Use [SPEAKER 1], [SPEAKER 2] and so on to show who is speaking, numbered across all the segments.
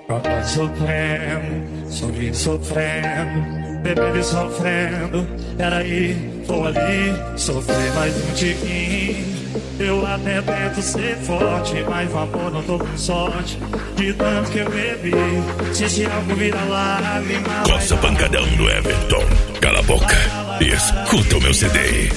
[SPEAKER 1] Papai sofrendo, sorrindo sofrendo, bebendo e sofrendo. Peraí, vou ali sofrer mais um tiquinho. Eu até tento ser forte, mas no amor não tô com sorte. De tanto que eu bebi, se esse álcool vira lágrima.
[SPEAKER 2] Coça pancadão do Everton. Cala a boca e escuta o meu CD.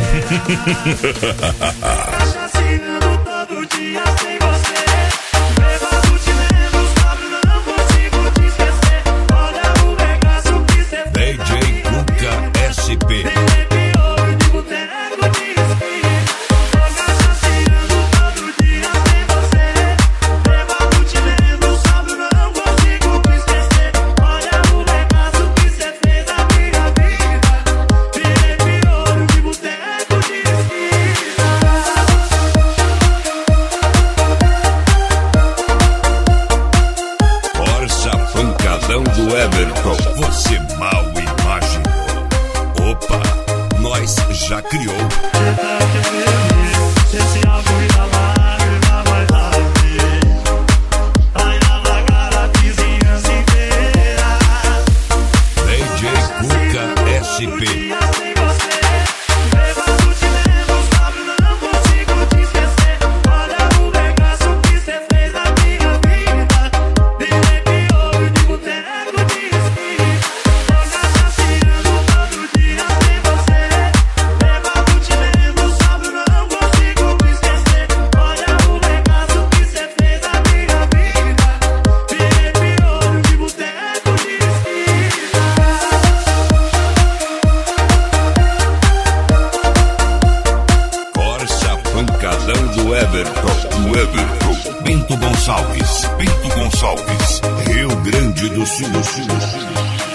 [SPEAKER 1] Assassinando todo dia sem você. Bêbado te lembro, sóbrio não consigo te esquecer. Olha o regaço que cê fez.
[SPEAKER 2] DJ Cuca SP. Do Everton, você mal imaginou. Opa, nós já criou.
[SPEAKER 1] Esse álcool vira lágrima, vai dar vai alagar a vizinhança inteira.
[SPEAKER 2] DJ Cuca SP. Do Everton, Bento Gonçalves, Rio Grande do Sul.